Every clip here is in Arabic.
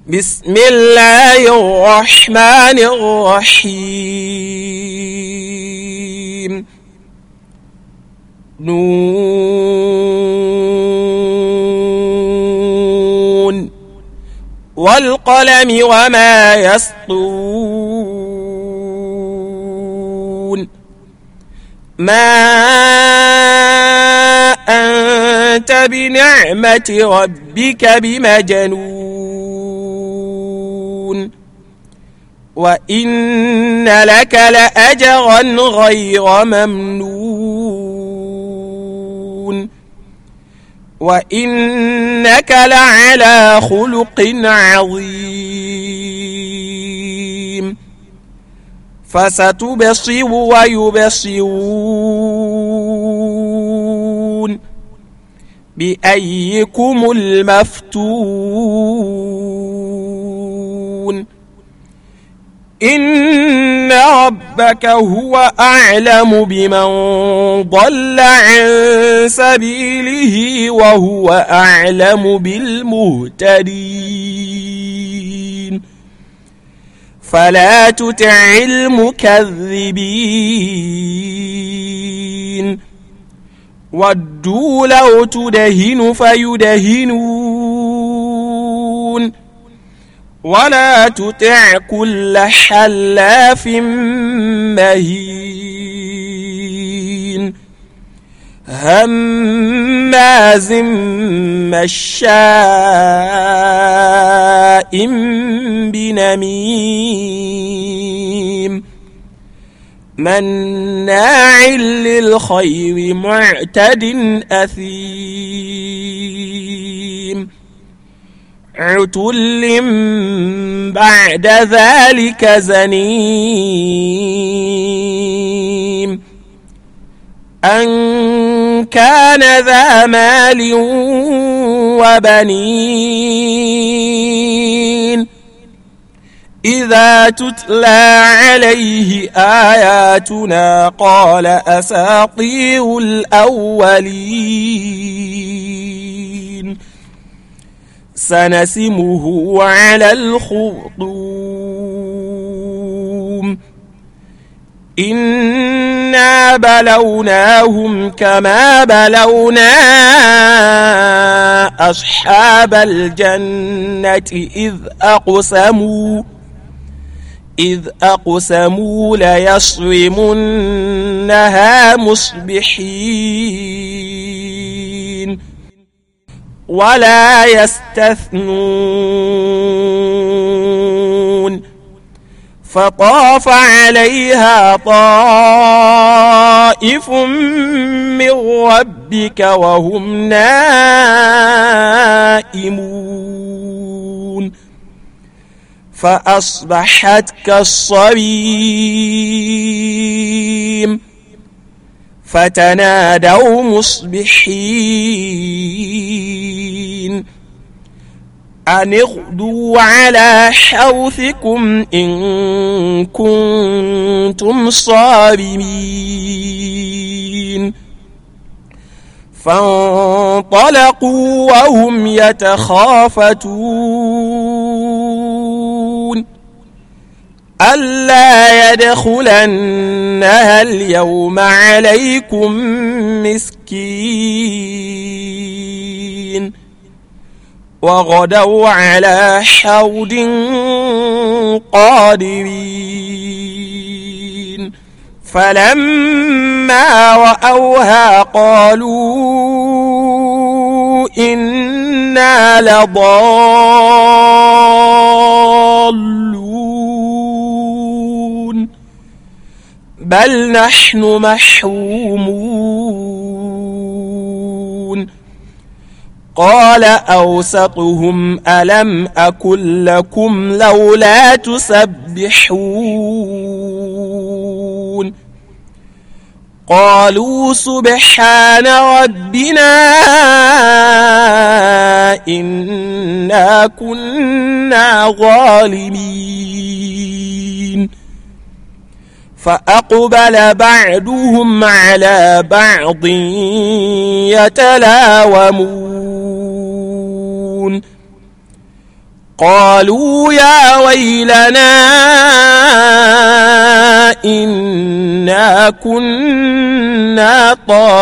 بسم الله الرحمن الرحيم نون والقلم وما يسطرون ما أنت بنعمة ربك بمجنون وإن لك لأجرا غير ممنون وإنك لعلى خلق عظيم فستبصر ويبصرون بأيكم المفتون إن ربك هو أعلم بمن ضل عن سبيله وهو أعلم بالمهتدين فلا تطع المكذبين ودوا لو تدهن فيدهنون ولا تطع كل حلاف مهين هماز مشاء بنميم مناع للخير معتد أثيم عتل بعد ذلك زنيم أن كان ذا مال وبنين إذا تتلى عليه آياتنا قال أساطير الأولين سنسمه على الخرطوم إنا بلوناهم كما بلونا أصحاب الجنة إذ أقسموا ليصرمنها مصبحين ولا يستثنون فطاف عليها طائف من ربك وهم نائمون فأصبحت كالصريم فتنادوا مصبحين أن اغدوا على حوثكم إن كنتم صارمين فانطلقوا وهم يتخافتون ألا يدخلنها اليوم عليكم مسكين وغدوا على حود قادرين فلما رأوها قالوا إنا لضالون بل نحن محرومون قال أوسطهم ألم أقل لكم لولا تسبحون قالوا سبحان ربنا إنا كنا ظالمين فأقبل بعضهم على بعض يتلاومون قالوا يا ويلنا إنا كنا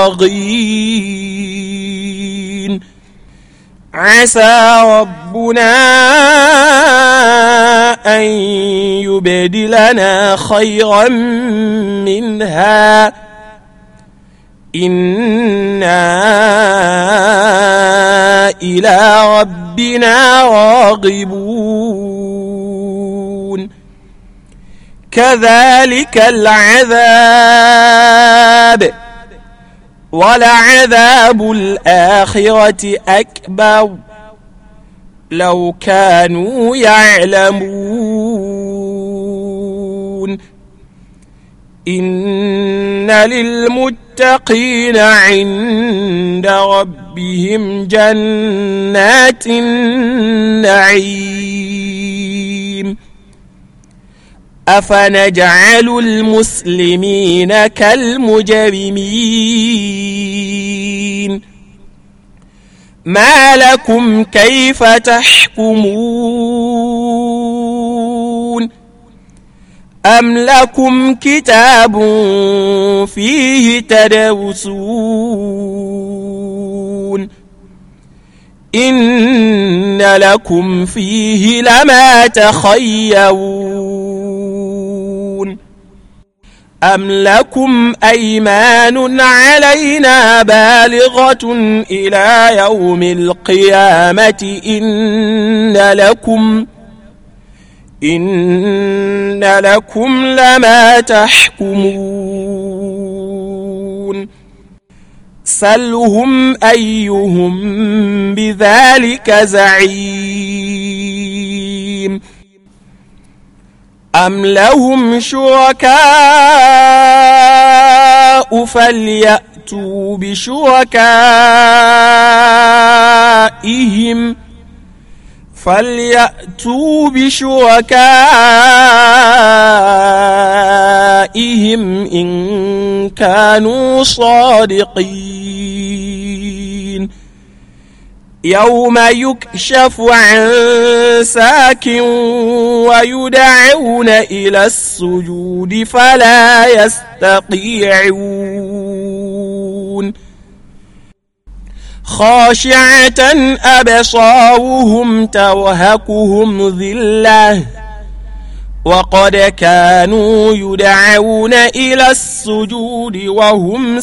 طاغين عسى ربنا أن يبدلنا خيرا منها إنا إلى ربنا راغبون كذلك العذاب ولعذاب الآخرة أكبر لو كانوا يعلمون إن للمتقين عند ربهم جنات النعيم أفنجعل المسلمين كالمجرمين ما لكم كيف تحكمون أم لكم كتاب فيه تدرسون إن لكم فيه لما تخيرون أم لكم أيمان علينا بالغة إلى يوم القيامة إن لكم لما تحكمون سلهم أيهم بذلك زعيم أم لهم شركاء فليأتوا بشركائهم إن كانوا صادقين يوم يكشف عن ساك ويدعون إلى السجود فلا يستطيعون خاشعة أبصارهم ترهقهم ذلة وقد كانوا يدعون إلى السجود وهم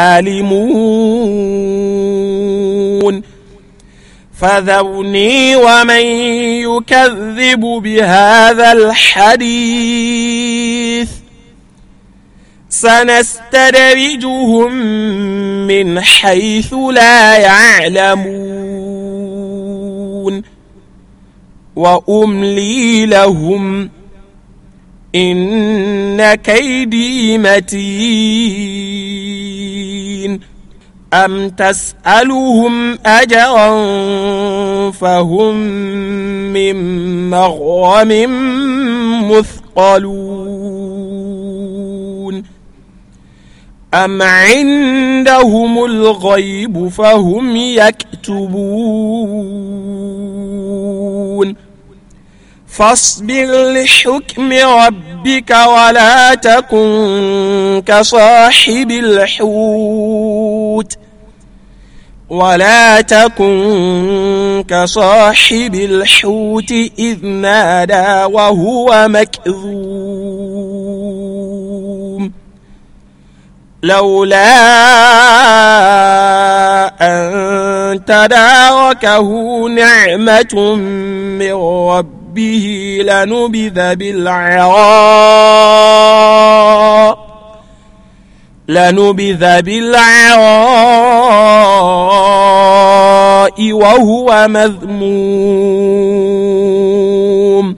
سالمون فذرني ومن يكذب بهذا الحديث سنستدرجهم من حيث لا يعلمون وأملي لهم إن كيدي متين أم تسألهم أجرا فهم من مغرم مثقلون أم عندهم الغيب فهم يكتبون فاصبر لحكم ربك ولا تكن كصاحب الحوت إذ نادى وهو مكذوم لولا أن تداركه نعمة من ربه لنبذ بالعراء وهو مذموم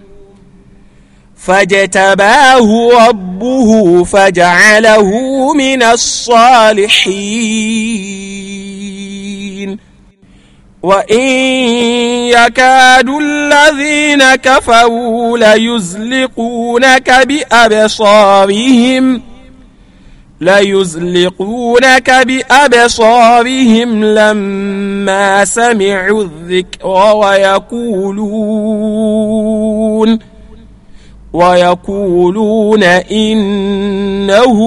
فاجتباه ربه فجعله من الصالحين وإن يكاد الذين كفروا ليزلقونك بأبصارهم ليزلقونك بأبصارهم لما سمعوا الذكر ويقولون إنه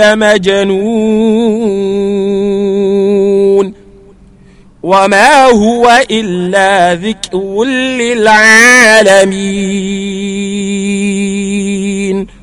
لمجنون وما هو إلا ذكر للعالمين